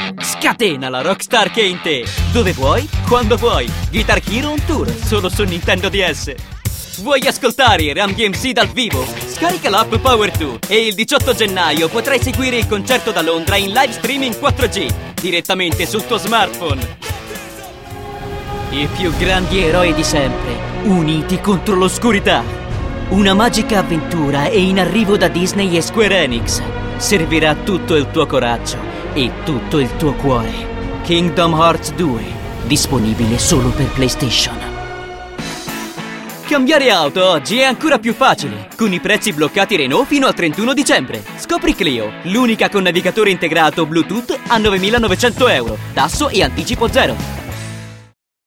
Scatena la rockstar che è in te. Dove vuoi, quando vuoi. Guitar Hero On Tour, solo su Nintendo DS. Vuoi ascoltare Run DMC dal vivo? Scarica l'app Power2 e il 18 gennaio potrai seguire il concerto da Londra in live streaming 4G direttamente sul tuo smartphone. I più grandi eroi di sempre, uniti contro l'oscurità. Una magica avventura è in arrivo da Disney e Square Enix. Servirà tutto il tuo coraggio e tutto il tuo cuore. Kingdom Hearts 2, disponibile solo per PlayStation. Cambiare auto oggi è ancora più facile, con i prezzi bloccati Renault fino al 31 dicembre. Scopri Clio, l'unica con navigatore integrato Bluetooth a 9.900 €, tasso e anticipo zero.